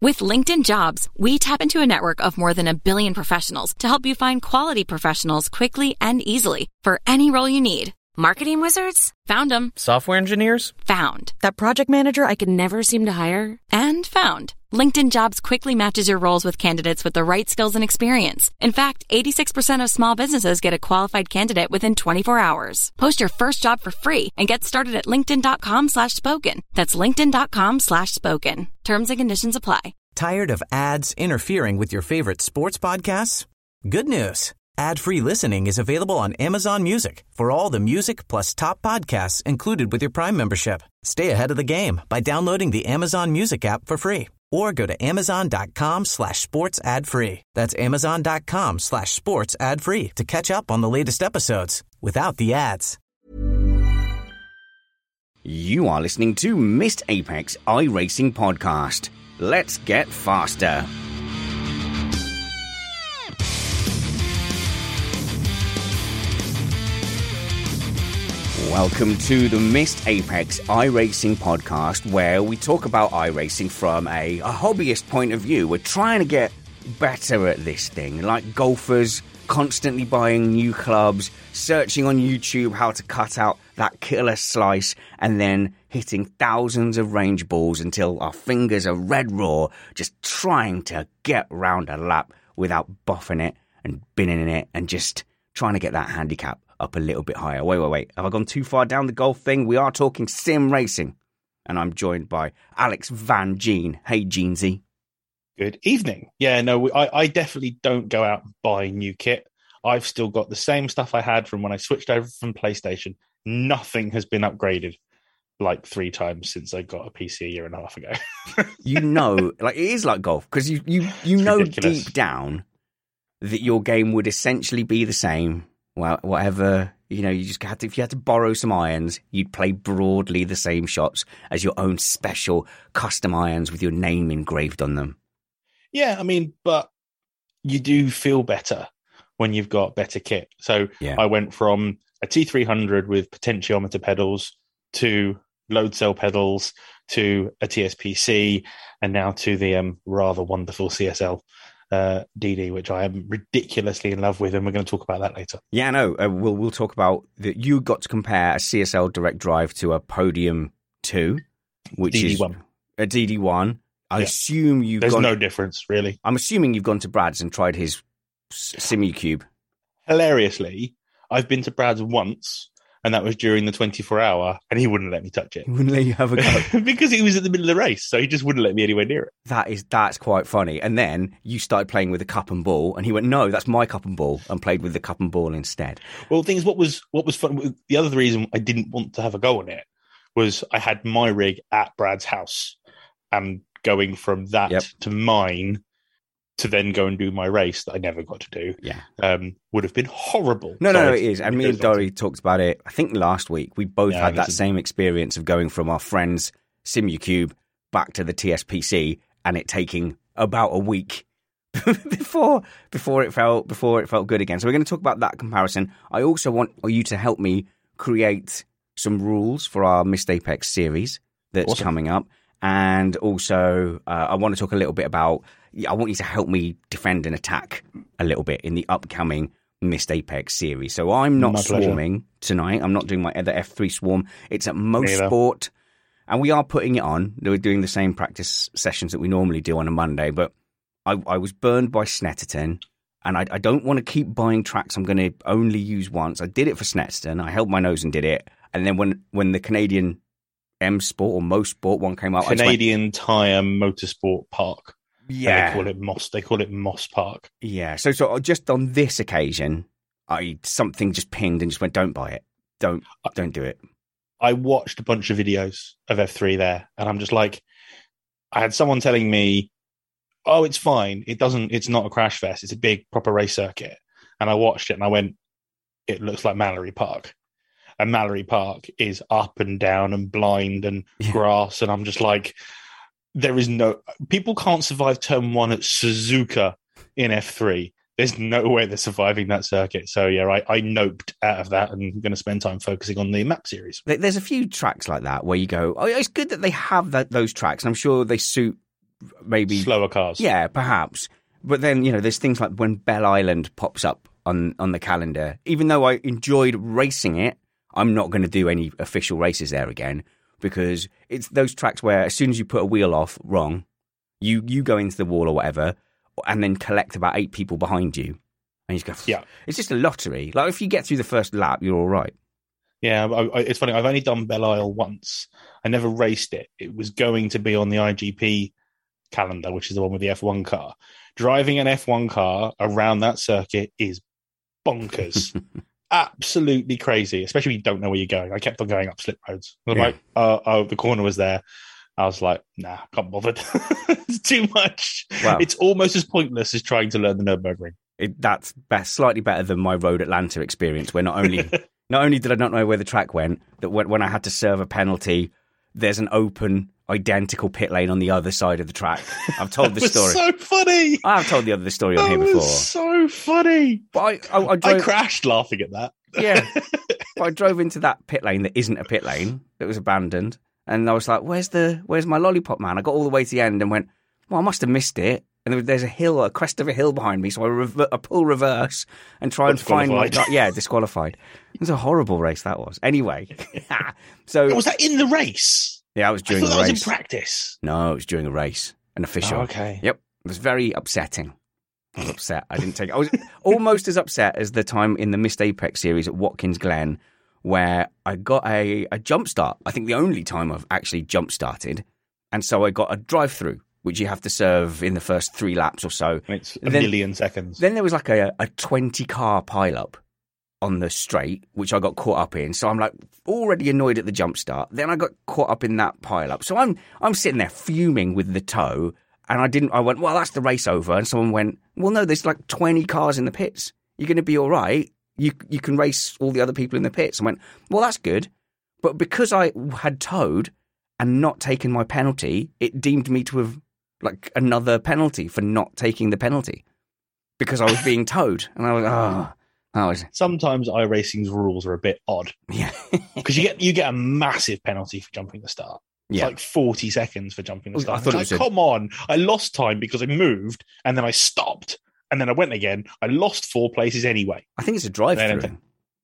With LinkedIn Jobs, we tap into a network of more than 1 billion professionals to help you find quality professionals quickly and easily for any role you need. Marketing wizards? Found them. Software engineers? Found. That project manager I could never seem to hire? And found. LinkedIn Jobs quickly matches your roles with candidates with the right skills and experience. In fact, 86% of small businesses get a qualified candidate within 24 hours. Post your first job for free and get started at linkedin.com/spoken. That's linkedin.com/spoken. Terms and conditions apply. Tired of ads interfering with your favorite sports podcasts? Good news. Ad-free listening is available on Amazon Music for all the music plus top podcasts included with your Prime membership. Stay ahead of the game by downloading the Amazon Music app for free or go to amazon.com/sports ad free. That's amazon.com/sports ad free to catch up on the latest episodes without the ads. You are listening to Missed Apex iRacing Podcast. Let's get faster. Welcome to the Missed Apex iRacing Podcast, where we talk about iRacing from a hobbyist point of view. We're trying to get better at this thing, like golfers constantly buying new clubs, searching on YouTube how to cut out that killer slice, and then hitting thousands of range balls until our fingers are red raw, just trying to get round a lap without buffing it and binning it and just trying to get that handicap up a little bit higher. Wait. Have I gone too far down the golf thing? We are talking sim racing. And I'm joined by Alex Van Gene. Hey, Jeansy. Good evening. Yeah, no, I definitely don't go out and buy new kit. I've still got the same stuff I had from when I switched over from PlayStation. Nothing has been upgraded like 3 times since I got a PC a year and a half ago. You know, like it is like golf, because you know ridiculous. Deep down that your game would essentially be the same. Well, whatever, you know, you just had to, if you had to borrow some irons, you'd play broadly the same shots as your own special custom irons with your name engraved on them. Yeah, I mean, but you do feel better when you've got better kit. So yeah. I went from a T300 with potentiometer pedals to load cell pedals to a TSPC and now to the rather wonderful CSL DD, which I am ridiculously in love with, and we're going to talk about that later. Yeah, no, we'll talk about that. You got to compare a CSL Direct Drive to a Podium 2, which DD1. Is a DD1. I assume you've There's no difference, really. I'm assuming you've gone to Brad's and tried his SimuCube. Hilariously, I've been to Brad's once, and that was during the 24-hour, and he wouldn't let me touch it. He wouldn't let you have a go? Because he was at the middle of the race, so he just wouldn't let me anywhere near it. That's quite funny. And then you started playing with a cup and ball, and he went, no, that's my cup and ball, and played with the cup and ball instead. Well, the thing is, what was fun, the other reason I didn't want to have a go on it was I had my rig at Brad's house, and going from that to mine to then go and do my race that I never got to do would have been horrible. No, it is. And me and Dory talked about it, I think last week. We both had that same experience of going from our friend's SimuCube back to the TSPC and it taking about a week before it felt good again. So we're going to talk about that comparison. I also want you to help me create some rules for our Missed Apex series that's coming up. And also, I want to talk a little bit about, I want you to help me defend and attack a little bit in the upcoming Missed Apex series. So I'm not swarming tonight. I'm not doing my other F3 swarm. It's at Mosport. And we are putting it on. We're doing the same practice sessions that we normally do on a Monday. But I was burned by Snetterton. And I don't want to keep buying tracks I'm going to only use once. I did it for Snetterton. I held my nose and did it. And then when the Canadian M Sport or Mosport one came out, Canadian Tire Motorsport Park. Yeah, and they call it Moss Park. Yeah, so just on this occasion, something just pinged and just went, "Don't buy it. Don't do it." I watched a bunch of videos of F3 there, and I'm just like, I had someone telling me, "Oh, it's fine. It's not a crash fest. It's a big proper race circuit." And I watched it, and I went, "It looks like Mallory Park." And Mallory Park is up and down and blind and grass. And I'm just like, people can't survive turn 1 at Suzuka in F3. There's no way they're surviving that circuit. So yeah, I noped out of that and I'm going to spend time focusing on the map series. There's a few tracks like that where you go, oh, it's good that they have those tracks. And I'm sure they suit maybe slower cars. Yeah, perhaps. But then, there's things like when Bell Island pops up on the calendar. Even though I enjoyed racing it, I'm not going to do any official races there again, because it's those tracks where as soon as you put a wheel off wrong, you go into the wall or whatever, and then collect about 8 people behind you. And you just go, yeah. It's just a lottery. Like, if you get through the first lap, you're all right. Yeah, it's funny. I've only done Belle Isle once. I never raced it. It was going to be on the IGP calendar, which is the one with the F1 car. Driving an F1 car around that circuit is bonkers. Absolutely crazy, especially when you don't know where you're going. I kept on going up slip roads. I'm like, the corner was there. I was like, nah, can't bother. It's too much. Wow. It's almost as pointless as trying to learn the Nürburgring. That's slightly better than my Road Atlanta experience, where not only did I not know where the track went, that when I had to serve a penalty, there's an open, identical pit lane on the other side of the track. I've told this story. So funny. I've told the other story on here before. So funny. But I crashed laughing at that. Yeah. But I drove into that pit lane that isn't a pit lane, that was abandoned. And I was like, where's my lollipop man? I got all the way to the end and went, well, I must have missed it. And there's a crest of a hill behind me. So I pull reverse and try and find my... Yeah, disqualified. It was a horrible race, that was. Anyway. So was that in the race? Yeah, I was during the race. That was in practice. No, it was during a race. An official. Oh, okay. Yep. It was very upsetting. I was upset. I didn't take it. I was almost as upset as the time in the Missed Apex series at Watkins Glen, where I got a jump start. I think the only time I've actually jump started. And so I got a drive-through, which you have to serve in the first 3 laps or so. And it's a million seconds. Then there was like a 20-car pile-up on the straight, which I got caught up in. So I'm like already annoyed at the jump start. Then I got caught up in that pile-up. So I'm sitting there fuming with the tow. And I went, well, that's the race over. And someone went, well, no, there's like 20 cars in the pits. You're going to be all right. You can race all the other people in the pits. I went, well, that's good. But because I had towed and not taken my penalty, it deemed me to have like another penalty for not taking the penalty because I was being towed. And I was, Sometimes iRacing's rules are a bit odd. Yeah. Because you get a massive penalty for jumping the start. It's like 40 seconds for jumping the start. I thought it was come on. I lost time because I moved and then I stopped and then I went again. I lost 4 places anyway. I think it's a drive-through.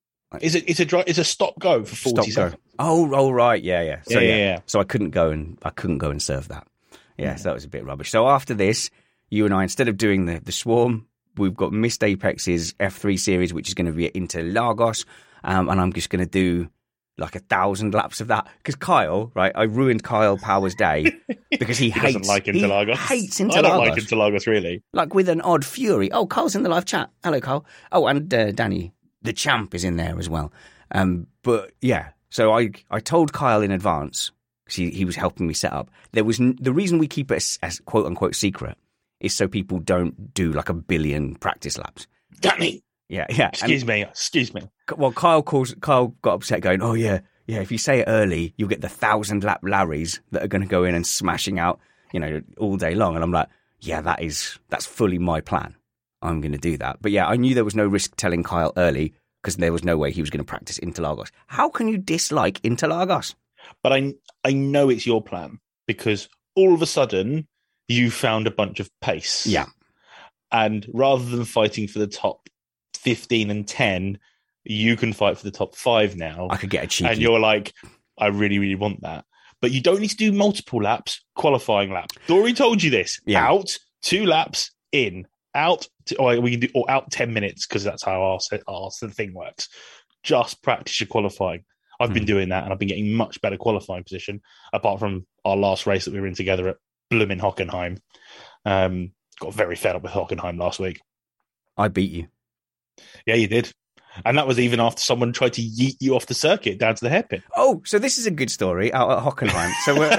It's a stop go for 40 seconds. Oh, right. Yeah. So, yeah. So I couldn't go and serve that. Yeah, so that was a bit rubbish. So after this, you and I, instead of doing the Swarm, we've got Missed Apex's F3 series, which is going to be at Interlagos. And I'm just going to do like 1,000 laps of that. Because Kyle, right, I ruined Kyle Power's day because he hates... doesn't like Interlagos. He hates Interlagos. I don't like Interlagos, really. Like with an odd fury. Oh, Kyle's in the live chat. Hello, Kyle. Oh, and Danny, the champ, is in there as well. But yeah, so I told Kyle in advance, because he was helping me set up. The reason we keep it as quote unquote secret is so people don't do like 1 billion practice laps. Danny. Yeah. Excuse me. Well, Kyle got upset going, oh yeah, if you say it early, you'll get the 1,000 lap Larrys that are going to go in and smashing out, all day long. And I'm like, yeah, that's fully my plan. I'm going to do that. But yeah, I knew there was no risk telling Kyle early because there was no way he was going to practice Interlagos. How can you dislike Interlagos? But I know it's your plan because all of a sudden you found a bunch of pace. Yeah. And rather than fighting for the top 15 and 10, you can fight for the top 5 now. I could get a cheeky. And you're like, I really, really want that. But you don't need to do multiple laps, qualifying laps. Dory told you this. Yeah. Out 2 laps, in. Out, we can do out 10 minutes because that's how our thing works. Just practice your qualifying. I've been doing that and I've been getting much better qualifying position apart from our last race that we were in together at Blooming Hockenheim. Got very fed up with Hockenheim last week. I beat you. Yeah, you did. And that was even after someone tried to yeet you off the circuit down to the hairpin. Oh, so this is a good story out at Hockenheim. So we're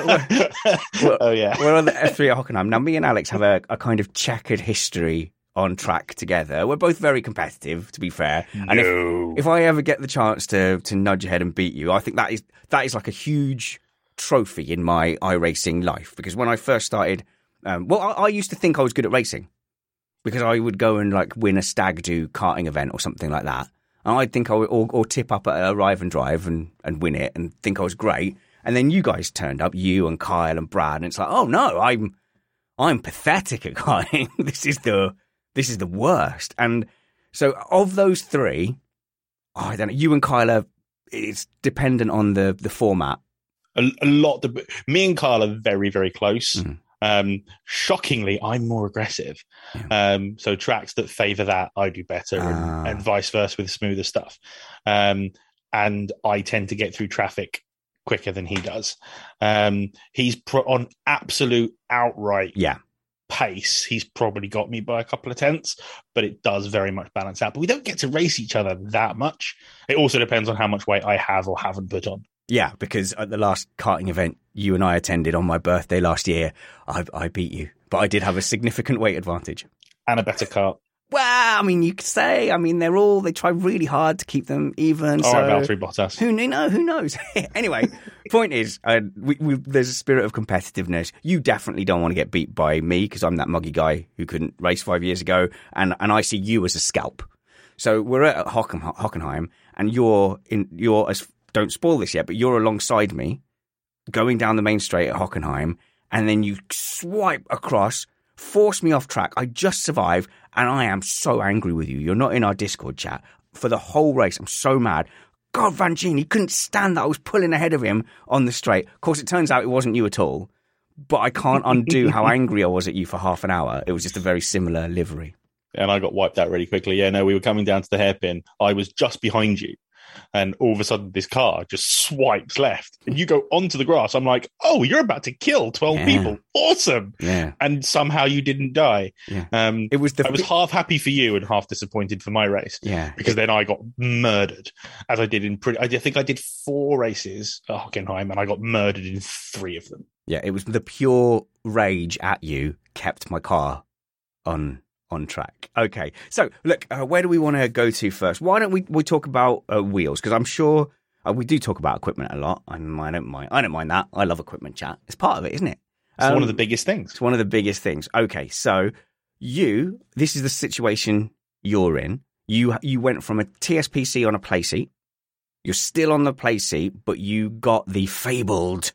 we're on the F3 at Hockenheim. Now, me and Alex have a kind of checkered history on track together. We're both very competitive, to be fair. And if I ever get the chance to nudge ahead and beat you, I think that is like a huge trophy in my iRacing life. Because when I first started, I used to think I was good at racing because I would go and like win a stag do karting event or something like that. And I'd think I would, or tip up at Arrive and Drive and win it and think I was great. And then you guys turned up, you and Kyle and Brad, and it's like, oh no, I'm pathetic at karting. This is the worst. And so of those three, I don't know, you and Kyle it's dependent on the format. A lot. Me and Kyle are very, very close. Shockingly, I'm more aggressive. So tracks that favour that, I do better, and vice versa with smoother stuff. And I tend to get through traffic quicker than he does. He's on absolute outright pace. He's probably got me by a couple of tenths, but it does very much balance out. But we don't get to race each other that much. It also depends on how much weight I have or haven't put on. Yeah, because at the last karting event you and I attended on my birthday last year, I beat you. But I did have a significant weight advantage. And a better kart. Well, I mean, you could say, they try really hard to keep them even. All right, Valtteri Bottas. Who knows? Anyway, point is, there's a spirit of competitiveness. You definitely don't want to get beat by me because I'm that muggy guy who couldn't race 5 years ago. And I see you as a scalp. So we're at Hockenheim and you're as, don't spoil this yet, but you're alongside me going down the main straight at Hockenheim. And then you swipe across, force me off track. I just survive, and I am so angry with you. You're not in our Discord chat for the whole race. I'm so mad. God, Van Gien, he couldn't stand that I was pulling ahead of him on the straight. Of course, it turns out it wasn't you at all, but I can't undo how angry I was at you for half an hour. It was just a very similar livery. And I got wiped out really quickly. Yeah, no, we were coming down to the hairpin. I was just behind you. And all of a sudden, this car just swipes left. And you go onto the grass. I'm like, oh, you're about to kill 12 people. Awesome. Yeah. And somehow you didn't die. Yeah. I was half happy for you and half disappointed for my race. Yeah. Because then I got murdered, as I did I think I did 4 races at Hockenheim, and I got murdered in 3 of them. Yeah, it was the pure rage at you kept my car on track. Okay, so look, where do we want to go to first? Why don't we talk about wheels? Because I'm sure we do talk about equipment a lot. I don't mind that. I love equipment chat. It's part of it, isn't it? It's one of the biggest things. It's one of the biggest things. Okay, so this is the situation you're in. You went from a TSPC on a play seat. You're still on the play seat, but you got the fabled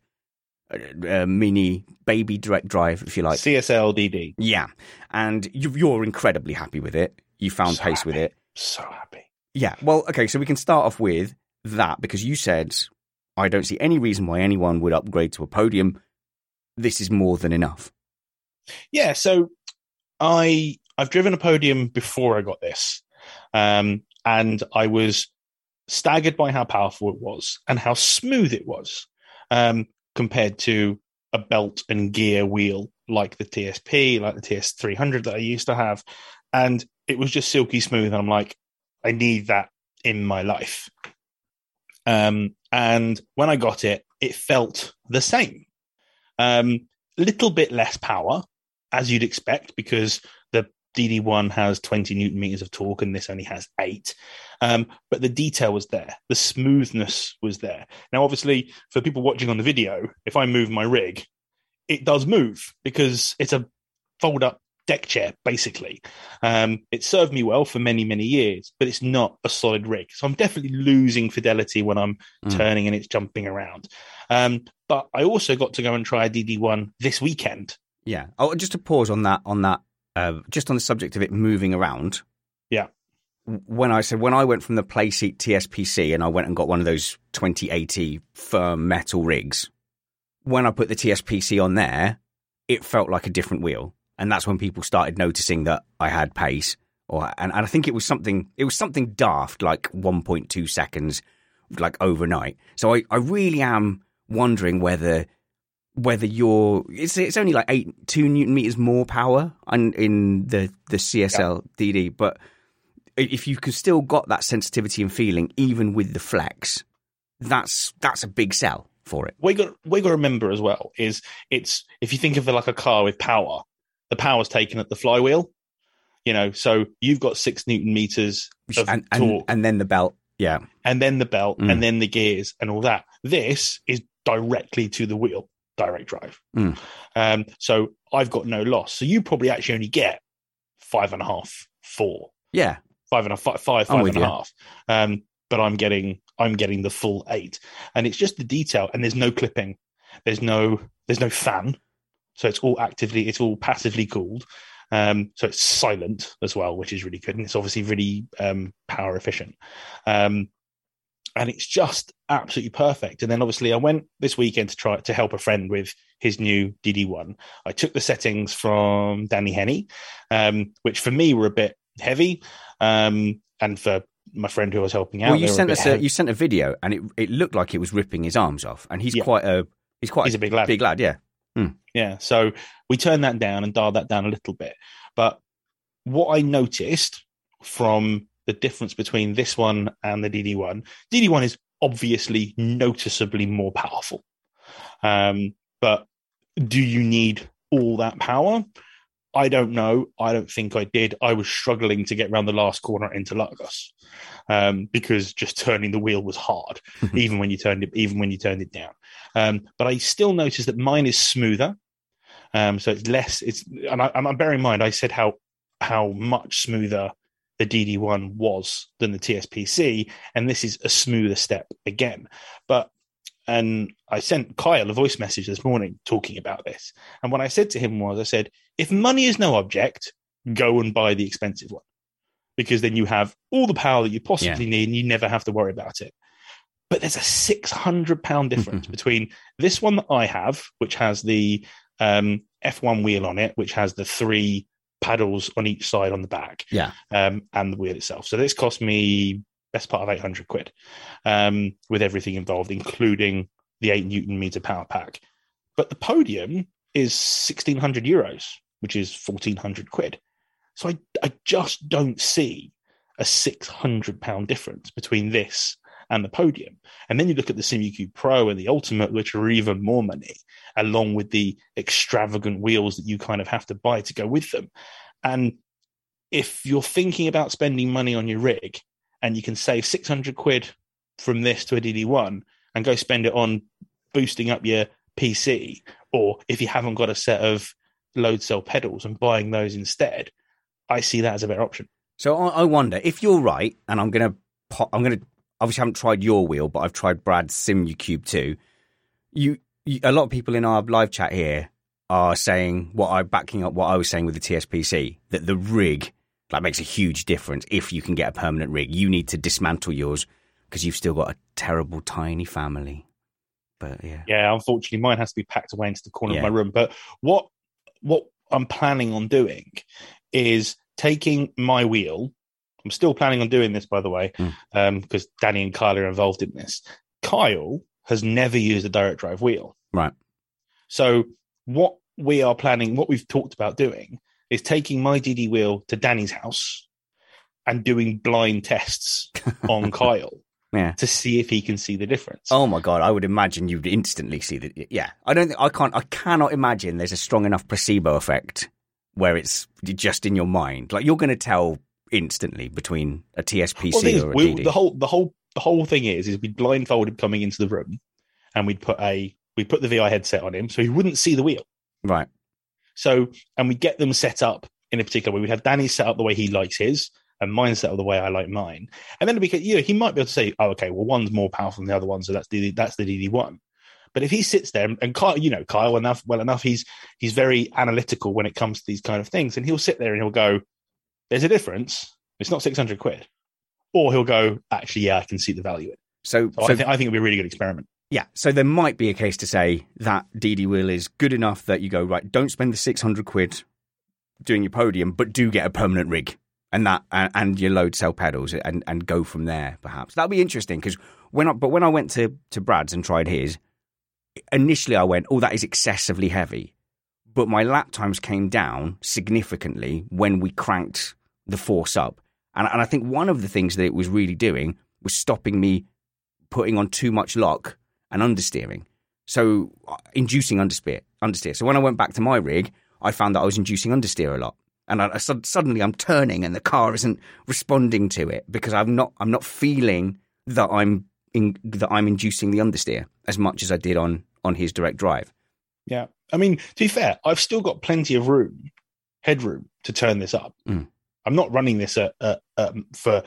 mini baby direct drive, if you like. CSL DD. Yeah. And you're incredibly happy with it. You found pace with it. So happy. Yeah. Well, okay, so we can start off with that because you said, I don't see any reason why anyone would upgrade to a podium. This is more than enough. Yeah, so I've driven a podium before I got this. And I was staggered by how powerful it was and how smooth it was. Compared to a belt and gear wheel like the TSP, like the TS300 that I used to have. And it was just silky smooth. And I'm like, I need that in my life. And when I got it, it felt the same. Little bit less power, as you'd expect, because the DD1 has 20 Newton meters of torque and this only has 8. But the detail was there. The smoothness was there. Now, obviously, for people watching on the video, if I move my rig, it does move because it's a fold-up deck chair, basically. It served me well for many, many years, but it's not a solid rig. So I'm definitely losing fidelity when I'm turning and it's jumping around. But I also got to go and try a DD1 this weekend. Yeah. Oh, just to pause on that, just on the subject of it moving around. Yeah. When I went from the playseat TSPC and I went and got one of those 2080 firm metal rigs, when I put the TSPC on there, it felt like a different wheel. And that's when people started noticing that I had pace. And I think it was something daft, like 1.2 seconds, like overnight. So I really am wondering whether it's only like 2 Newton meters more power in the CSL DD, but if you could still got that sensitivity and feeling even with the flex, that's a big sell for it. What you got to remember as well is it's if you think of it like a car with power, the power's taken at the flywheel. So you've got 6 Newton meters of torque, and then the belt, and then the belt, and then the gears and all that. This is directly to the wheel. Direct drive. So I've got no loss. So you probably actually only get 5.5, 4. Yeah. 5.5. But I'm getting the full 8. And it's just the detail. And there's no clipping. There's no fan. So it's all passively cooled. So it's silent as well, which is really good. And it's obviously really power efficient. And it's just absolutely perfect. And then obviously I went this weekend to try to help a friend with his new DD1. I took the settings from Danny Henny, which for me were a bit heavy. And for my friend who was helping out, well, you sent a video, and it looked like it was ripping his arms off. And he's quite a big lad. Big lad, yeah. Yeah. So we turned that down and dialed that down a little bit. But what I noticed from the difference between this one and the DD1 is obviously noticeably more powerful. But do you need all that power? I don't know. I don't think I did. I was struggling to get around the last corner into Lagos because just turning the wheel was hard, even when you turned it down. But I still noticed that mine is smoother. So it's less. And I'm bearing in mind I said how much smoother the DD1 was than the TSPC, and this is a smoother step again. And I sent Kyle a voice message this morning talking about this. And what I said to him was, I said, if money is no object, go and buy the expensive one, because then you have all the power that you possibly need and you never have to worry about it. But there's a £600 difference between this one that I have, which has the F1 wheel on it, which has the 3 paddles on each side on the back, and the wheel itself. So this cost me best part of £800 with everything involved, including the 8 Newton meter power pack. But the Podium is €1,600, which is £1,400. So I just don't see a £600 difference between this and the Podium. And then you look at the SimuCube Pro and the Ultimate, which are even more money, along with the extravagant wheels that you kind of have to buy to go with them. And if you're thinking about spending money on your rig and you can save £600 from this to a DD1 and go spend it on boosting up your PC, or if you haven't got a set of load cell pedals and buying those instead, I see that as a better option. So I wonder if you're right, and I'm going to obviously haven't tried your wheel, but I've tried Brad's SimuCube too. You a lot of people in our live chat here are saying backing up what I was saying with the TSPC, that the rig makes a huge difference. If you can get a permanent rig, you need to dismantle yours because you've still got a terrible tiny family. But yeah, unfortunately, mine has to be packed away into the corner of my room. But what I'm planning on doing is taking my wheel. I'm still planning on doing this, by the way, because Danny and Kyle are involved in this. Kyle has never used a direct drive wheel. Right. So what we've talked about doing is taking my DD wheel to Danny's house and doing blind tests on Kyle to see if he can see the difference. Oh my God, I would imagine you'd instantly see that. Yeah. I cannot imagine there's a strong enough placebo effect where it's just in your mind. Like, you're going to tell instantly between a TSPC or a DD. The whole thing is we'd blindfold him coming into the room, and we'd put the VI headset on him so he wouldn't see the wheel. Right. So, and we get them set up in a particular way. We'd have Danny set up the way he likes his, and mine set up the way I like mine. And then he might be able to say, oh, okay, well, one's more powerful than the other one, so that's the DD1. But if he sits there, and Kyle, Kyle well enough, he's very analytical when it comes to these kind of things, and he'll sit there and he'll go, there's a difference. It's not £600. Or he'll go, actually, yeah, I can see the value in it. So I think it'd be a really good experiment. Yeah, so there might be a case to say that DD wheel is good enough that you go, right, don't spend the £600 doing your Podium, but do get a permanent rig and your load cell pedals and go from there, perhaps. That'd be interesting, because when I went to Brad's and tried his, initially I went, oh, that is excessively heavy. But my lap times came down significantly when we cranked the force up. And I think one of the things that it was really doing was stopping me putting on too much lock and understeering. So inducing understeer. So when I went back to my rig, I found that I was inducing understeer a lot. And suddenly I'm turning and the car isn't responding to it because I'm not feeling that I'm inducing the understeer as much as I did on his direct drive. Yeah. I mean, to be fair, I've still got plenty of headroom to turn this up. I'm not running this for,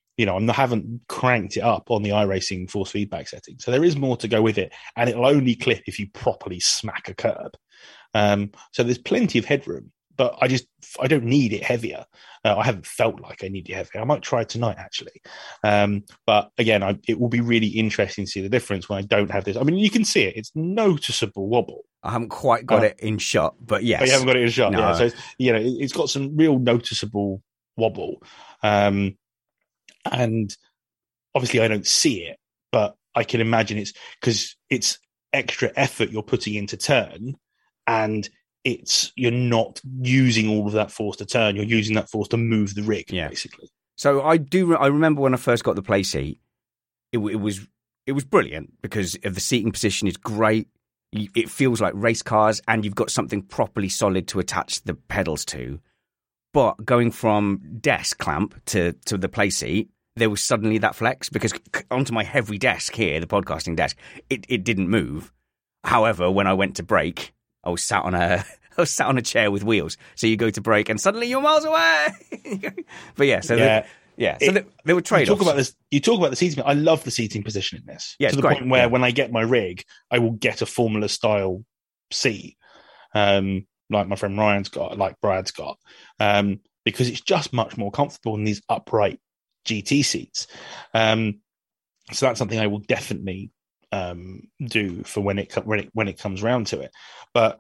I haven't cranked it up on the iRacing force feedback setting. So there is more to go with it, and it'll only clip if you properly smack a curb. So there's plenty of headroom, but I don't need it heavier. I haven't felt like I need it heavier. I might try it tonight, actually. But again, it will be really interesting to see the difference when I don't have this. I mean, you can see it. It's noticeable wobble. I haven't quite got it in shot, but yes. Oh, you haven't got it in shot, no. yeah. So, it's got some real noticeable wobble. And obviously I don't see it, but I can imagine it's because it's extra effort you're putting into turn, and you're not using all of that force to turn. You're using that force to move the rig, basically. So I remember when I first got the play seat, it was brilliant because of the seating position is great. It feels like race cars, and you've got something properly solid to attach the pedals to. But going from desk clamp to the play seat, there was suddenly that flex because onto my heavy desk here, the podcasting desk, it didn't move. However, when I went to brake, I was sat on a chair with wheels. So you go to brake and suddenly you're miles away. But yeah, so there were trade-offs. You talk about the seating. I love the seating position in this. Yeah, to the point where when I get my rig, I will get a Formula style seat, like my friend Ryan's got, like Brad's got, because it's just much more comfortable in these upright GT seats. So that's something I will definitely do for when it comes round to it. But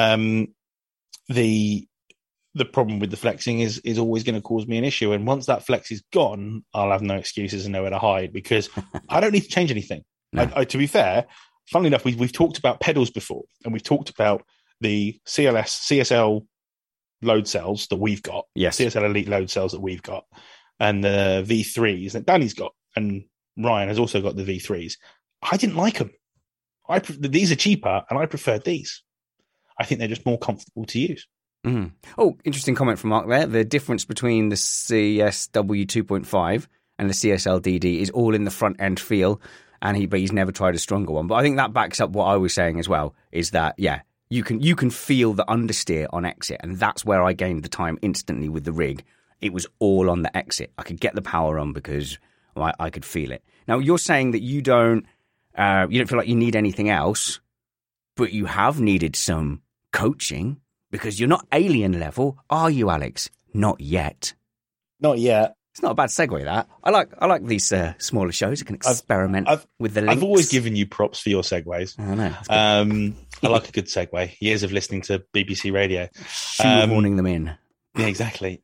the problem with the flexing is always going to cause me an issue. And once that flex is gone, I'll have no excuses and nowhere to hide because I don't need to change anything. No. To be fair, funnily enough, we've talked about pedals before, and we've talked about the CSL load cells that we've got, CSL Elite load cells that we've got, and the V3s that Danny's got, and Ryan has also got the V3s. I didn't like them. These are cheaper, and I preferred these. I think they're just more comfortable to use. Mm. Oh, interesting comment from Mark there. The difference between the CSW 2.5 and the CSL DD is all in the front end feel, but he's never tried a stronger one. But I think that backs up what I was saying as well, is that, you can feel the understeer on exit, and that's where I gained the time instantly with the rig. It was all on the exit. I could get the power on because I could feel it. Now, you're saying that you don't feel like you need anything else, but you have needed some coaching because you're not alien level, are you, Alex? Not yet. Not yet. It's not a bad segue, that. I like these smaller shows. I can experiment with the links. I've always given you props for your segues. I know. I like a good segue. Years of listening to BBC Radio. Shoehorning them in. Yeah, exactly.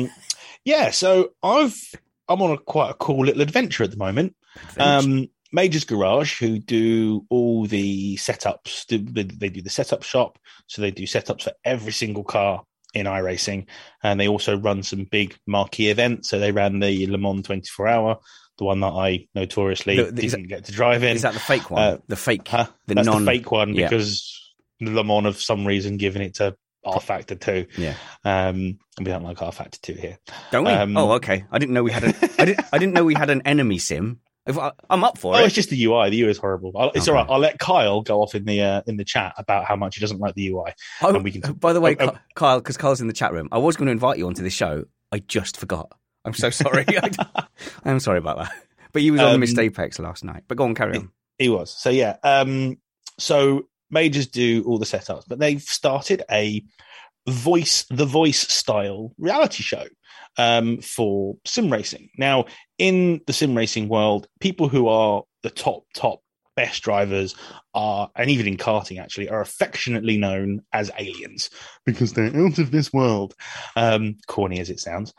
So I'm on quite a cool little adventure at the moment. Major's Garage, who do all the setups, they do the setup shop, so they do setups for every single car in iRacing, and they also run some big marquee events. So they ran the Le Mans 24-hour, the one that I notoriously didn't get to drive in. Is that the fake one? The fake, that's the fake one because Le Mans, of some reason, given it to R Factor 2. Yeah. And we don't like R Factor 2 here, don't we? Okay. I didn't know we had I didn't know we had an enemy sim. I'm up for it. It's just the UI. The UI is horrible. It's all right. I'll let Kyle go off in the chat about how much he doesn't like the UI. By the way, Kyle, because Kyle's in the chat room, I was going to invite you onto this show. I just forgot. I'm so sorry. I'm sorry about that. But he was on Missed Apex last night. But go on, carry on. He was. So yeah. So Majors do all the setups, but they've started the voice style reality show for sim racing. Now, in the sim racing world, people who are the top best drivers and even in karting actually, are affectionately known as aliens because they're out of this world. Corny as it sounds.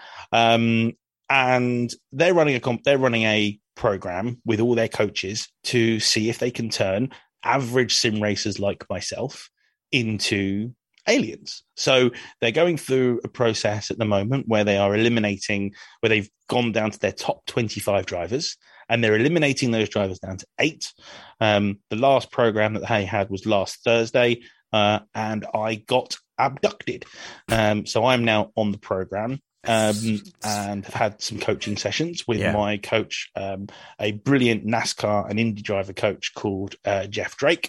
And they're running a program with all their coaches to see if they can turn average sim racers like myself into aliens. So they're going through a process at the moment where where they've gone down to their top 25 drivers, and they're eliminating those drivers down to 8. The last program that they had was last Thursday, and I got abducted. So I'm now on the program. And have had some coaching sessions with my coach, a brilliant NASCAR and Indy driver coach called Jeff Drake.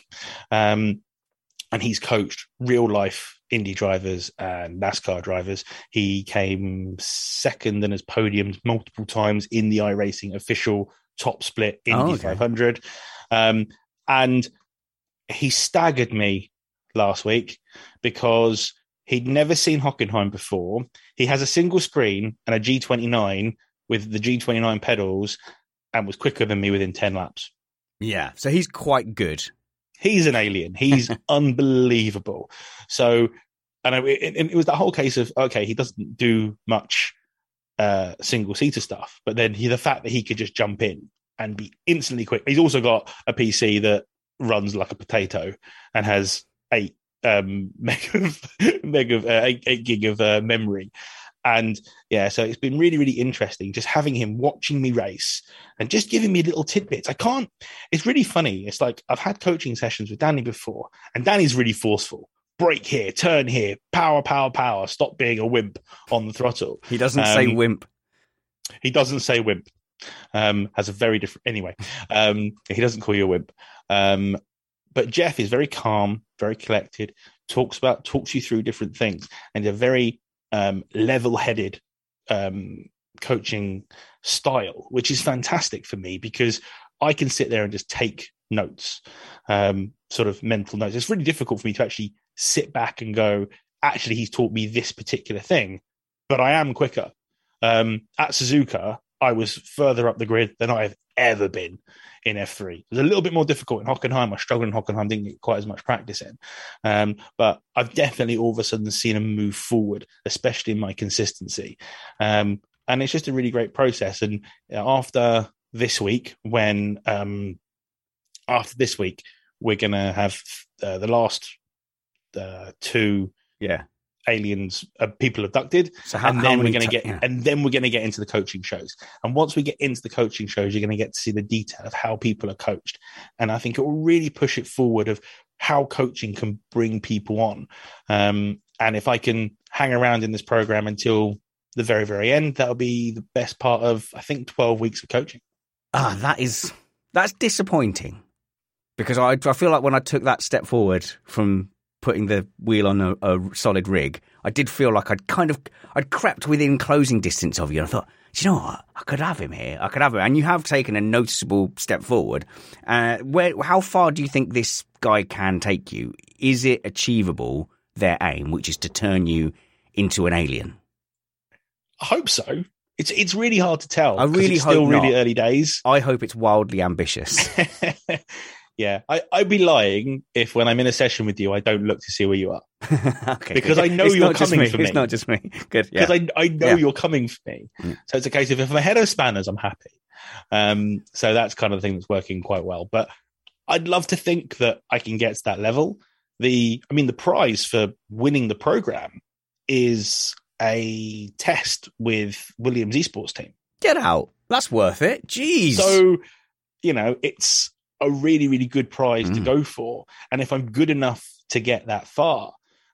And he's coached real life Indy drivers and NASCAR drivers. He came second and has podiumed multiple times in the iRacing official top split Indy 500. And he staggered me last week because he'd never seen Hockenheim before. He has a single screen and a G29 with the G29 pedals and was quicker than me within 10 laps. Yeah, so he's quite good. He's an alien. He's unbelievable. So, and it was that whole case of, okay, he doesn't do much single-seater stuff, but then the fact that he could just jump in and be instantly quick. He's also got a PC that runs like a potato and has 8 gig of memory. And yeah, so it's been really, really interesting just having him watching me race and just giving me little tidbits. It's really funny. It's like I've had coaching sessions with Danny before, and Danny's really forceful. Brake here, turn here, power, power, power. Stop being a wimp on the throttle. He doesn't say wimp. He doesn't say wimp. Has a very different, anyway. He doesn't call you a wimp. But Jeff is very calm, very collected, talks you through different things, and a very level-headed coaching style, which is fantastic for me because I can sit there and just take notes, sort of mental notes. It's really difficult for me to actually sit back and go, actually, he's taught me this particular thing, but I am quicker. At Suzuka, I was further up the grid than I've ever been in F3. It was a little bit more difficult in Hockenheim. I struggled in Hockenheim, didn't get quite as much practice in. But I've definitely all of a sudden seen him move forward, especially in my consistency. And it's just a really great process. And after this week, we're going to have the last 2 aliens, people abducted, and then we're going to get into the coaching shows. And once we get into the coaching shows, you're going to get to see the detail of how people are coached. And I think it will really push it forward of how coaching can bring people on. And if I can hang around in this program until the very, very end, that'll be the best part of, I think, 12 weeks of coaching. That's disappointing because I feel like when I took that step forward from putting the wheel on a solid rig, I did feel like I'd crept within closing distance of you. And I thought, do you know what? I could have him here. And you have taken a noticeable step forward. How far do you think this guy can take you? Is it achievable, their aim, which is to turn you into an alien? I hope so. It's really hard to tell. I really it's hope still not. Really early days. I hope it's wildly ambitious. Yeah, I'd be lying if when I'm in a session with you, I don't look to see where you are. Okay, because I know you're coming for me. It's not just me. Good. Because I know you're coming for me. Mm. So it's a case of if I'm ahead of spanners, I'm happy. So that's kind of the thing that's working quite well. But I'd love to think that I can get to that level. The prize for winning the program is a test with Williams esports team. Get out. That's worth it. Jeez. So, it's a really, really good prize to go for. And if I'm good enough to get that far,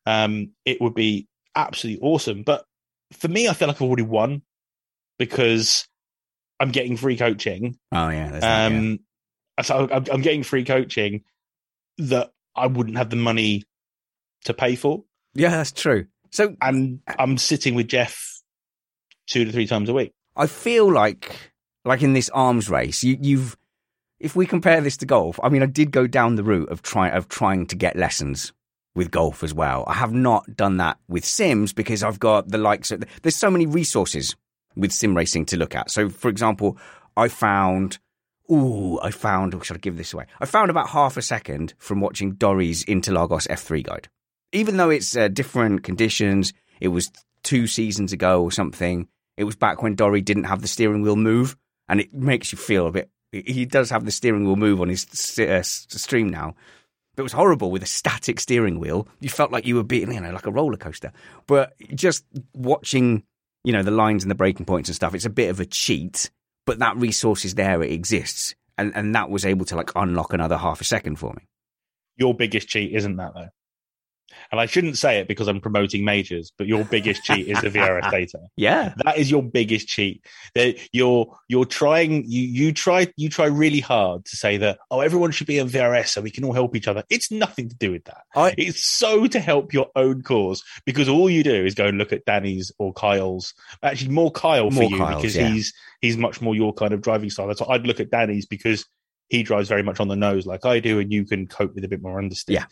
it would be absolutely awesome. But for me, I feel like I've already won because I'm getting free coaching. Oh, yeah. So I'm getting free coaching that I wouldn't have the money to pay for. Yeah, that's true. So I'm sitting with Jeff 2 to 3 times a week. I feel like in this arms race, you've if we compare this to golf, I did go down the route of trying to get lessons with golf as well. I have not done that with sims because I've got the likes of, there's so many resources with sim racing to look at. So, for example, I found, should I give this away? I found about half a second from watching Dory's Interlagos F3 guide. Even though it's different conditions, it was 2 seasons ago or something. It was back when Dory didn't have the steering wheel move, and it makes you feel a bit. He does have the steering wheel move on his stream now. But it was horrible with a static steering wheel. You felt like you were being, like a roller coaster. But just watching, the lines and the breaking points and stuff, it's a bit of a cheat. But that resource is there, it exists. And that was able to unlock another half a second for me. Your biggest cheat isn't that though? And I shouldn't say it because I'm promoting majors, but your biggest cheat is the VRS data. Yeah, that is your biggest cheat. That you're trying. You try really hard to say that everyone should be a VRS so we can all help each other. It's nothing to do with that. It's so to help your own cause because all you do is go and look at Danny's or Kyle's. Actually, more Kyle for you because he's much more your kind of driving style. That's why I'd look at Danny's because he drives very much on the nose like I do, and you can cope with a bit more understanding. Yeah.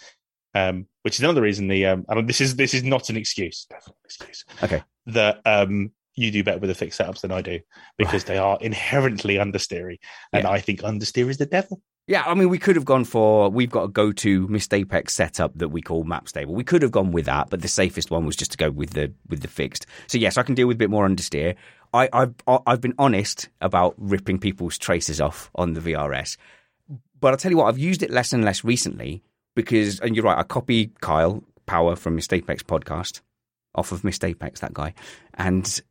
which is another reason this is not an excuse, definitely an excuse. Okay. That you do better with the fixed setups than I do, because they are inherently understeery, and I think understeer is the devil. Yeah, I mean, we could have gone we've got a go-to Missed Apex setup that we call Map Stable. We could have gone with that, but the safest one was just to go with the fixed. So yes, I can deal with a bit more understeer. I've been honest about ripping people's traces off on the VRS, but I'll tell you what, I've used it less and less recently because, and you're right, I copy Kyle Power from Missed Apex podcast off of Missed Apex, that guy, and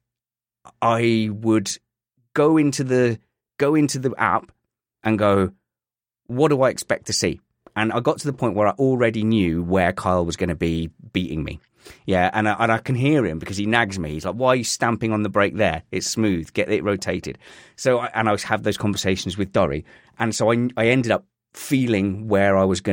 I would go into the app and go, what do I expect to see? And I got to the point where I already knew where Kyle was going to be beating me. Yeah, and I can hear him because he nags me. He's like, why are you stamping on the brake there? It's smooth. Get it rotated. So, I have those conversations with Dory. And so I ended up feeling where I was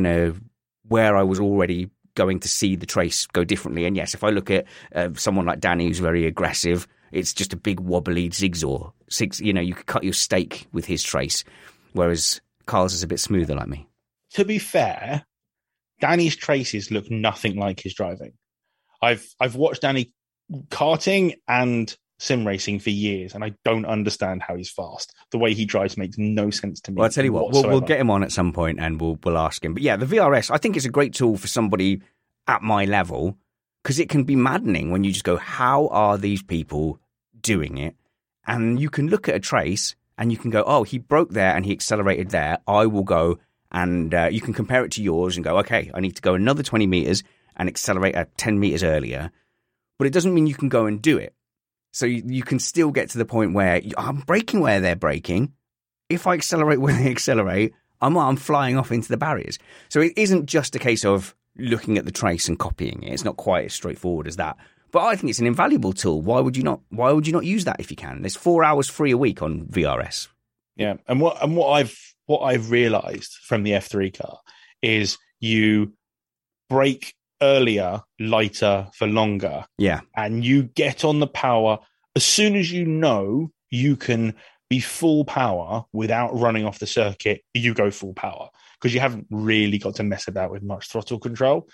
already going to see the trace go differently. And yes, if I look at someone like Danny, who's very aggressive, it's just a big wobbly zigzag. You could cut your steak with his trace, whereas Carl's is a bit smoother like me. To be fair, Danny's traces look nothing like his driving. I've watched Danny karting and sim racing for years, and I don't understand how he's fast. The way he drives makes no sense to me. Well, I'll tell you what, we'll get him on at some point and we'll ask him. But yeah, the VRS, I think it's a great tool for somebody at my level, because it can be maddening when you just go, how are these people doing it? And you can look at a trace and you can go, oh, he broke there and he accelerated there. I will go and you can compare it to yours and go, okay, I need to go another 20 meters and accelerate at 10 meters earlier. But it doesn't mean you can go and do it. So you can still get to the point where I'm braking where they're braking. If I accelerate where they accelerate, I'm flying off into the barriers. So it isn't just a case of looking at the trace and copying it. It's not quite as straightforward as that. But I think it's an invaluable tool. Why would you not use that if you can? There's 4 hours free a week on VRS. Yeah, and what I've realised from the F3 car is you brake earlier, lighter for longer. Yeah, and you get on the power as soon as you know you can be full power without running off the circuit. You go full power because you haven't really got to mess about with much throttle control.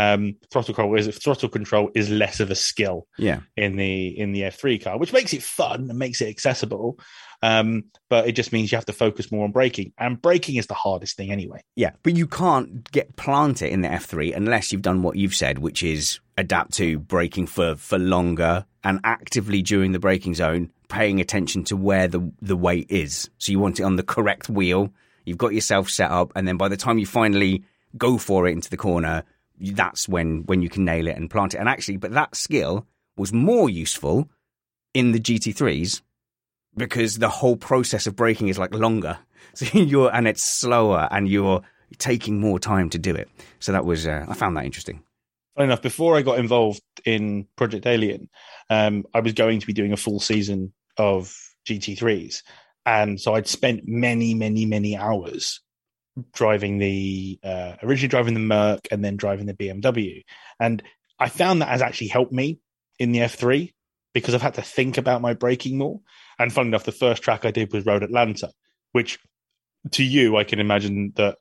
Throttle control is less of a skill in the F3 car, which makes it fun and makes it accessible, but it just means you have to focus more on braking, and braking is the hardest thing anyway. Yeah, but you can't plant it in the F3 unless you've done what you've said, which is adapt to braking for longer and actively during the braking zone paying attention to where the weight is. So you want it on the correct wheel, you've got yourself set up, and then by the time you finally go for it into the corner, that's when you can nail it and plant it. And actually, but that skill was more useful in the GT3s because the whole process of braking is like longer. So and it's slower and you're taking more time to do it. So that was, I found that interesting. Funny enough, before I got involved in Project Alien, I was going to be doing a full season of GT3s. And so I'd spent many, many, many hours originally driving the Merc and then driving the BMW. And I found that has actually helped me in the F3 because I've had to think about my braking more. And funny enough, the first track I did was Road Atlanta, which to you, I can imagine that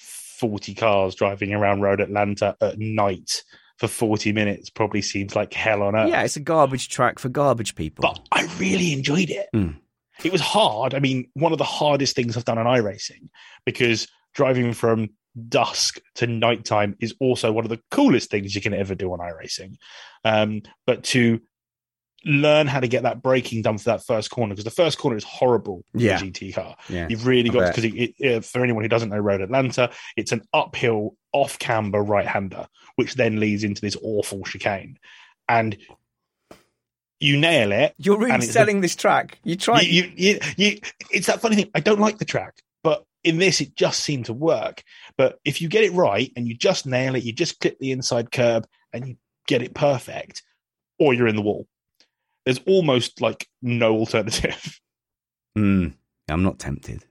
40 cars driving around Road Atlanta at night for 40 minutes probably seems like hell on earth. Yeah, it's a garbage track for garbage people. But I really enjoyed it. It was hard. I mean, one of the hardest things I've done on iRacing, because driving from dusk to nighttime is also one of the coolest things you can ever do on iRacing. But to learn how to get that braking done for that first corner, because the first corner is horrible in a GT car. Yeah, you've really got, because for anyone who doesn't know Road Atlanta, it's an uphill off camber right-hander, which then leads into this awful chicane. And you nail it. You're really selling this track. You try. It's that funny thing. I don't like the track, but in this, it just seemed to work. But if you get it right and you just nail it, you just clip the inside curb and you get it perfect, or you're in the wall. There's almost like no alternative. I'm not tempted.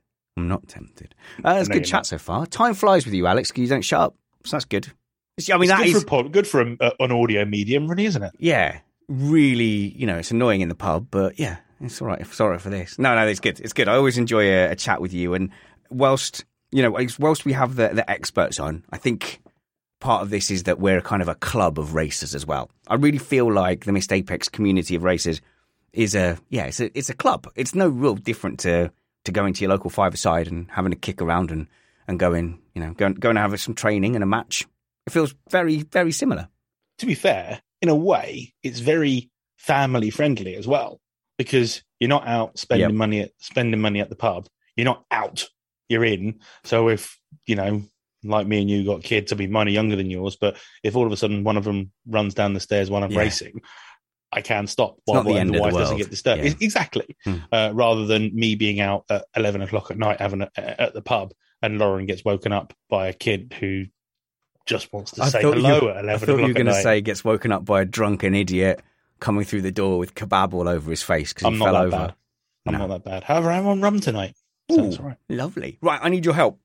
It's good chat so far. Time flies with you, Alex, because you don't shut up. So that's good. I mean, it's good for an audio medium, really, isn't it? Yeah. Really, it's annoying in the pub, but yeah, it's all right. Sorry for this. No, it's good. It's good. I always enjoy a chat with you. And whilst we have the experts on, I think part of this is that we're kind of a club of racers as well. I really feel like the Missed Apex community of racers is it's a club. It's no real different to going to your local five-a-side and having a kick around and going and have some training and a match. It feels very, very similar. To be fair, in a way, it's very family friendly as well, because you're not out spending money at the pub. You're not out. You're in. So if, like me and you got kids, I'll be minor younger than yours, but if all of a sudden one of them runs down the stairs while I'm racing, I can stop while the wife doesn't get disturbed. Yeah. Exactly. Rather than me being out at 11 o'clock at night at the pub and Lauren gets woken up by a kid who just wants to say hello at 11 o'clock at night. I thought you were going to say gets woken up by a drunken idiot coming through the door with kebab all over his face because he fell over. Bad. I'm not that bad. However, I'm on rum tonight. Sounds all right. Lovely. Right, I need your help.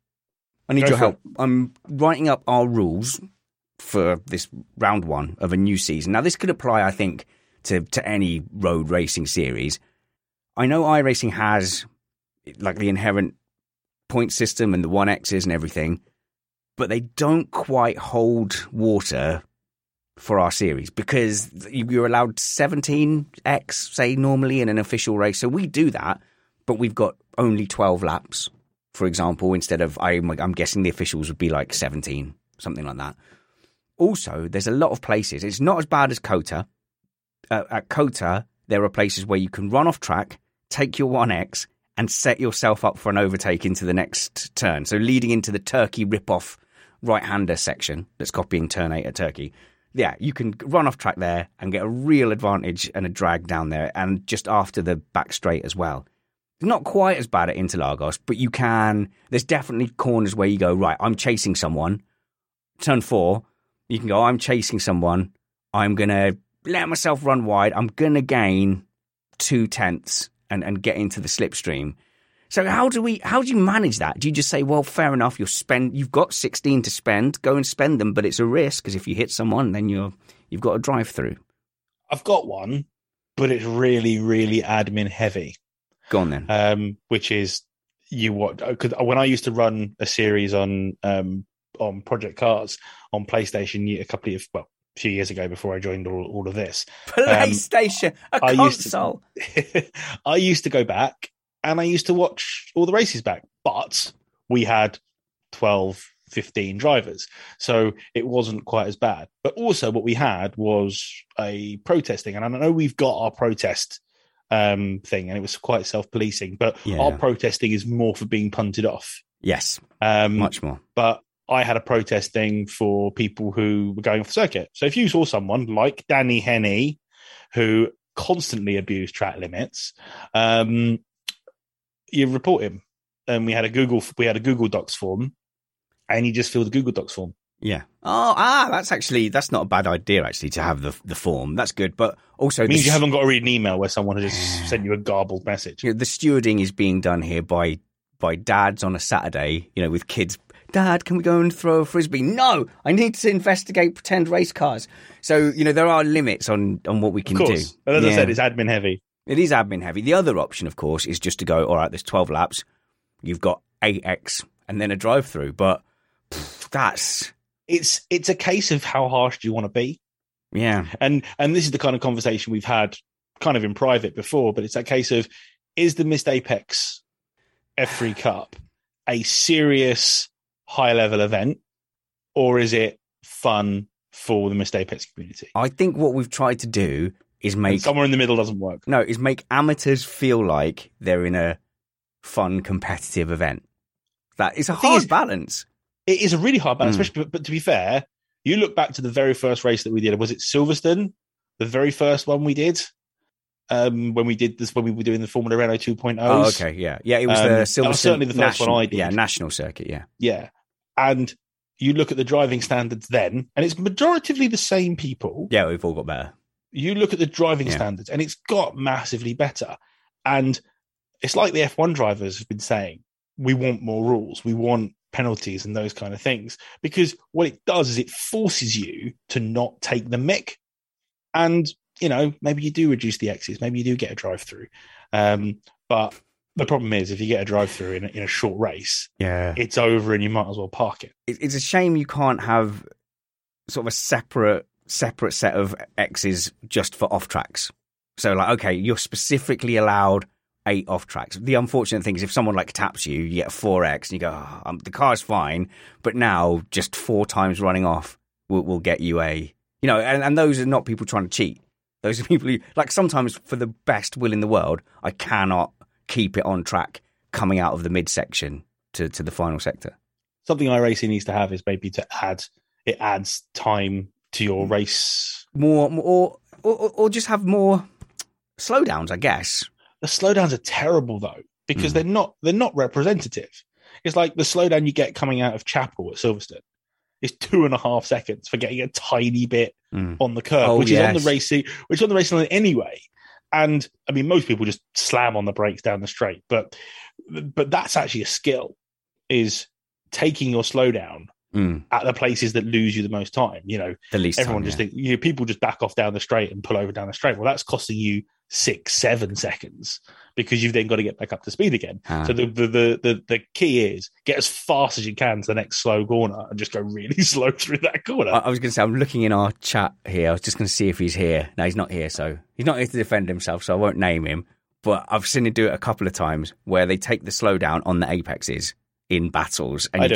I'm writing up our rules for this round 1 of a new season. Now, this could apply, I think, to any road racing series. I know iRacing has like the inherent point system and the 1Xs and everything, but they don't quite hold water for our series because you're allowed 17X, say, normally in an official race. So we do that, but we've got only 12 laps, for example, instead of, I'm guessing the officials would be like 17, something like that. Also, there's a lot of places. It's not as bad as COTA. At COTA, there are places where you can run off track, take your 1X, and set yourself up for an overtake into the next turn. So leading into the Turkey rip-off right-hander section that's copying Turn 8 at Turkey. Yeah, you can run off track there and get a real advantage and a drag down there and just after the back straight as well. Not quite as bad at Interlagos, but you can. There's definitely corners where you go, right, I'm chasing someone. Turn 4, you can go, I'm chasing someone. I'm going to let myself run wide. I'm going to gain 0.2 and get into the slipstream. So how do you manage that? Do you just say, well, fair enough, you've got 16 to spend, go and spend them, but it's a risk because if you hit someone, then you've got a drive through. I've got one, but it's really, really admin heavy. Go on then. Which is because when I used to run a series on Project Cars on PlayStation a few years ago before I joined all of this. PlayStation, console. I used to go back and I used to watch all the races back, but we had 12, 15 drivers. So it wasn't quite as bad. But also what we had was a protesting. And I know we've got our protest thing and it was quite self-policing, but our protesting is more for being punted off. Yes, much more. But I had a protest thing for people who were going off the circuit. So if you saw someone like Danny Henney, who constantly abused track limits, you report him. And we had a Google Docs form, and you just fill the Google Docs form. Yeah. That's not a bad idea actually to have the form. That's good, but also it means you haven't got to read an email where someone has just sent you a garbled message. The stewarding is being done here by dads on a Saturday, with kids. Dad, can we go and throw a frisbee? No, I need to investigate pretend race cars. So, there are limits on what we can do. But as I said, it's admin heavy. It is admin heavy. The other option, of course, is just to go, all right, there's 12 laps. You've got 8X and then a drive through. But it's a case of how harsh do you want to be? Yeah. And this is the kind of conversation we've had kind of in private before, but it's that case of, is the Missed Apex F3 Cup a serious high-level event, or is it fun for the Missed Apex community? I think what we've tried to do is make... And somewhere in the middle doesn't work. No, is make amateurs feel like they're in a fun, competitive event. That is a hard balance. It is a really hard balance, especially, but to be fair, you look back to the very first race that we did. Was it Silverstone? The very first one we did? When we were doing the Formula Renault 2.0. Oh, okay, yeah. Yeah, it was the Silverstone. That was certainly the first one I did. Yeah, national circuit, yeah. Yeah. And you look at the driving standards then, and it's majoritively the same people. Yeah, we've all got better. You look at the driving standards, and it's got massively better. And it's like the F1 drivers have been saying, we want more rules. We want penalties and those kind of things. Because what it does is it forces you to not take the mick. And, maybe you do reduce the X's. Maybe you do get a drive-through. But the problem is, if you get a drive-through in a short race, it's over and you might as well park it. It's a shame you can't have sort of a separate set of X's just for off tracks. So like, okay, you're specifically allowed 8 off tracks. The unfortunate thing is if someone like taps you, you get a 4X and you go, the car's fine, but now just 4 times running off will get you a, and those are not people trying to cheat. Those are people who, like, sometimes for the best will in the world, I cannot keep it on track coming out of the midsection to the final sector. Something iRacing needs to have is maybe it adds time to your race. More or just have more slowdowns, I guess. The slowdowns are terrible though, because they're not representative. It's like the slowdown you get coming out of Chapel at Silverstone is 2.5 seconds for getting a tiny bit on the curve, which is on the racing line anyway. And I mean, most people just slam on the brakes down the straight, but that's actually a skill, is taking your slowdown at the places that lose you the most time. The least everyone time, just think people just back off down the straight and pull over down the straight. Well, that's costing you 6-7 seconds because you've then got to get back up to speed again. So the key is get as fast as you can to the next slow corner and just go really slow through that corner. I was going to say, I'm looking in our chat here. I was just going to see if he's here. No, he's not here. So he's not here to defend himself, so I won't name him. But I've seen him do it a couple of times where they take the slowdown on the apexes in battles. And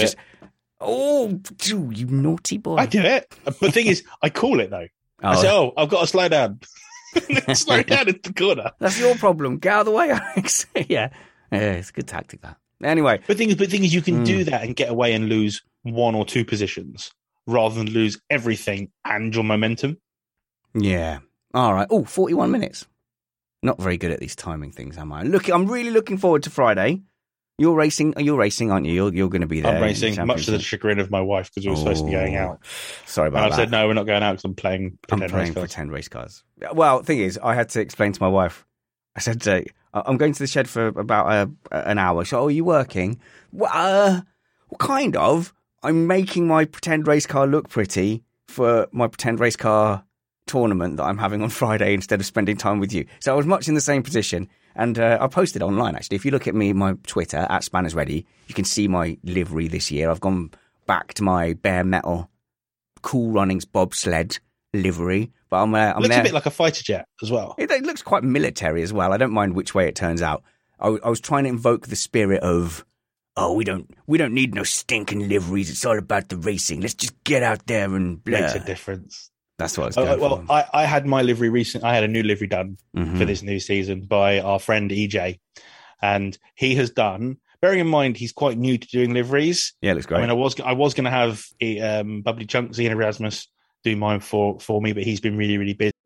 you naughty boy. I do it. But the thing is, I call it though. I say, I've got to slow down. Slow down in the corner. That's your problem. Get out of the way, Alex. yeah, it's a good tactic, that. Anyway. But the thing is, you can do that and get away and lose 1 or 2 positions rather than lose everything and your momentum. Yeah. All right. 41 minutes. Not very good at these timing things, am I? I'm really looking forward to Friday. You're racing, aren't you? You're going to be there. I'm racing, much to the chagrin of my wife, because we were supposed to be going out. Sorry about that. I said, no, we're not going out because I'm playing pretend race cars. Well, the thing is, I had to explain to my wife. I said, I'm going to the shed for about an hour. So, are you working? Well, kind of. I'm making my pretend race car look pretty for my pretend race car tournament that I'm having on Friday instead of spending time with you. So I was much in the same position. And I posted online, actually. If you look at my Twitter, @SpannersReady, you can see my livery this year. I've gone back to my bare metal Cool Runnings bobsled livery. But I'm looks a bit like a fighter jet as well. It looks quite military as well. I don't mind which way it turns out. I was trying to invoke the spirit of, we don't need no stinking liveries. It's all about the racing. Let's just get out there and blah. Makes a difference. That's what I was going for. I had my livery I had a new livery done for this new season by our friend EJ. And he has done, bearing in mind he's quite new to doing liveries. Yeah, it looks great. I mean, I was going to have Bubbly Chunks, Ian Erasmus, do mine for me, but he's been really, really busy.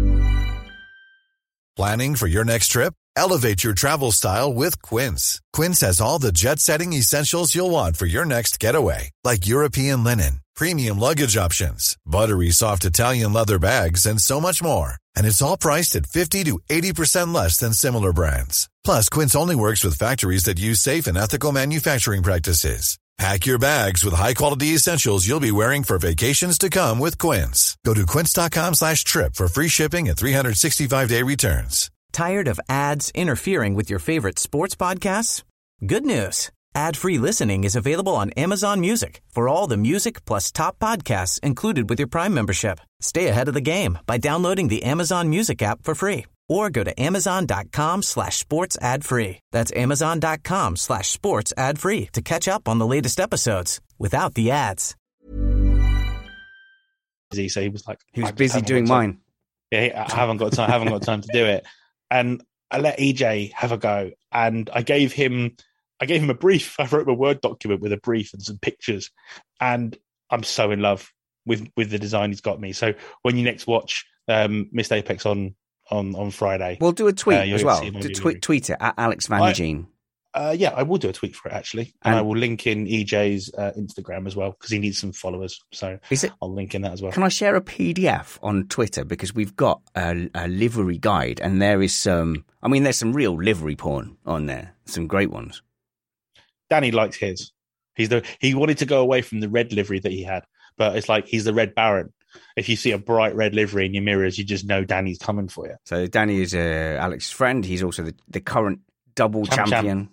Planning for your next trip? Elevate your travel style with Quince. Quince has all the jet-setting essentials you'll want for your next getaway, like European linen, premium luggage options, buttery soft Italian leather bags, and so much more. And it's all priced at 50 to 80% less than similar brands. Plus, Quince only works with factories that use safe and ethical manufacturing practices. Pack your bags with high-quality essentials you'll be wearing for vacations to come with Quince. Go to quince.com/trip for free shipping and 365-day returns. Tired of ads interfering with your favorite sports podcasts? Good news. Ad-free listening is available on Amazon Music for all the music plus top podcasts included with your Prime membership. Stay ahead of the game by downloading the Amazon Music app for free or go to amazon.com/sports ad free. That's amazon.com/sports ad free to catch up on the latest episodes without the ads. So he was like, he was busy doing mine. Yeah, I haven't got time to do it. And I let EJ have a go, and I gave him a brief. I wrote him a Word document with a brief and some pictures, and I'm so in love with the design he's got me. So when you next watch Missed Apex on Friday, we'll do a tweet as well. Tweet it at Alex Van Gene. Yeah, I will do a tweet for it actually, and I will link in EJ's Instagram as well because he needs some followers. So I'll link in that as well. Can I share a PDF on Twitter because we've got a livery guide, and there is some. I mean, there's some real livery porn on there. Some great ones. Danny likes his. He wanted to go away from the red livery that he had, but it's like he's the Red Baron. If you see a bright red livery in your mirrors, you just know Danny's coming for you. So Danny is Alex's friend. He's also the current double champion.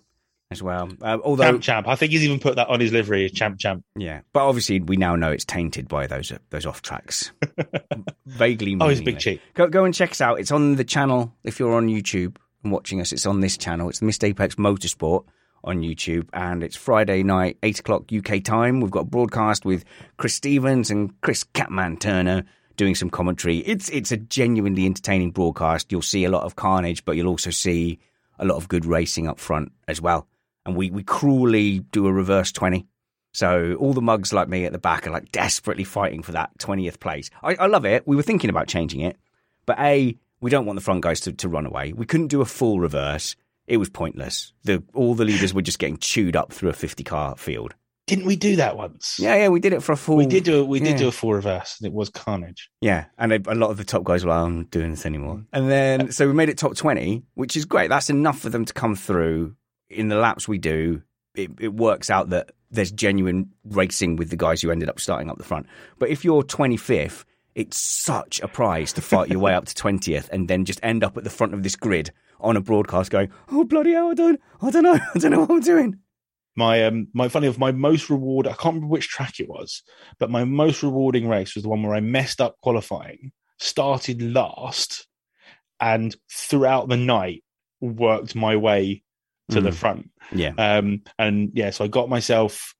as well. Although Champ. I think he's even put that on his livery, Champ. Yeah, but obviously we now know it's tainted by those off tracks. Vaguely meaningless. Oh, he's a big cheat. Go and check us out. It's on the channel. If you're on YouTube and watching us, it's on this channel. It's the Missed Apex Motorsport on YouTube, and it's Friday night, 8 o'clock UK time. We've got a broadcast with Chris Stevens and Chris Catman Turner doing some commentary. It's a genuinely entertaining broadcast. You'll see a lot of carnage, but you'll also see a lot of good racing up front as well. And we cruelly do a reverse 20. So all the mugs like me at the back are like desperately fighting for that 20th place. I love it. We were thinking about changing it, but we don't want the front guys to run away. We couldn't do a full reverse. It was pointless. All the leaders were just getting chewed up through a 50-car field. Didn't we do that once? Yeah, we did it for a full... We did do a full reverse, and it was carnage. Yeah, and a lot of the top guys were like, I'm not doing this anymore. And then, so we made it top 20, which is great. That's enough for them to come through. In the laps we do, it works out that there's genuine racing with the guys who ended up starting up the front. But if you're 25th, it's such a prize to fight your way up to 20th and then just end up at the front of this grid on a broadcast going, oh, bloody hell, I don't know what I'm doing. My most reward, I can't remember which track it was, but my most rewarding race was the one where I messed up qualifying, started last, and throughout the night worked my way to the front. Yeah. So I got myself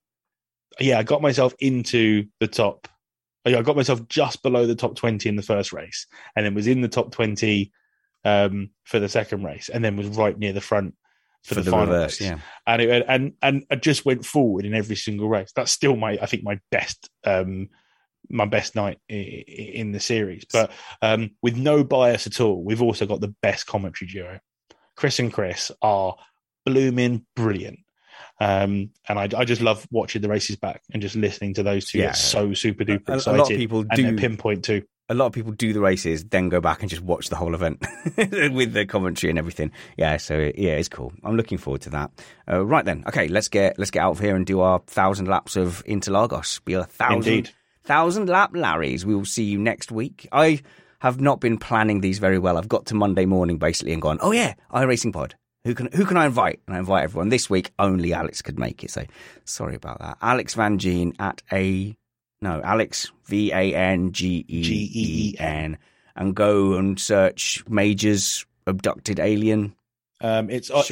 into the top. I got myself just below the top 20 in the first race, and then was in the top 20 for the second race, and then was right near the front for the final reverse, race. yeah. And I just went forward in every single race. That's still my best night in the series. But with no bias at all, we've also got the best commentary duo. Chris and Chris are blooming brilliant. And I just love watching the races back and just listening to those two. Yeah. Get so super duper excited. A lot of people do. And pinpoint too. A lot of people do the races, then go back and just watch the whole event with the commentary and everything. Yeah, so yeah, it's cool. I'm looking forward to that. Right then, okay, let's get out of here and do our 1,000 laps of Interlagos. Be 1,000 lap Larrys. We will see you next week. I have not been planning these very well. I've got to Monday morning basically and gone, oh yeah, iRacing Pod. Who can I invite? And I invite everyone. This week, only Alex could make it. So sorry about that. Alex Van Geen Alex VANGEEN, and go and search Majors Abducted Alien. It's on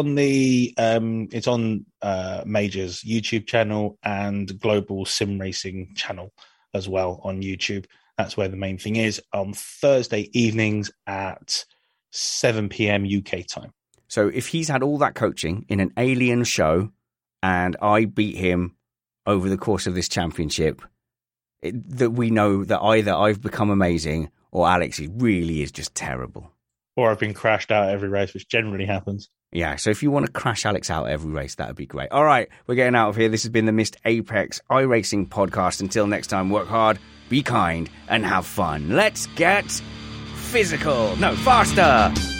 Majors YouTube channel and Global Sim Racing channel as well on YouTube. That's where the main thing is on Thursday evenings at 7 p.m. UK time. So if he's had all that coaching in an alien show and I beat him over the course of this championship, that we know that either I've become amazing or Alex really is just terrible. Or I've been crashed out every race, which generally happens. Yeah, so if you want to crash Alex out every race, that would be great. All right, we're getting out of here. This has been the Missed Apex iRacing podcast. Until next time, work hard, be kind, and have fun. Let's get physical. No, faster.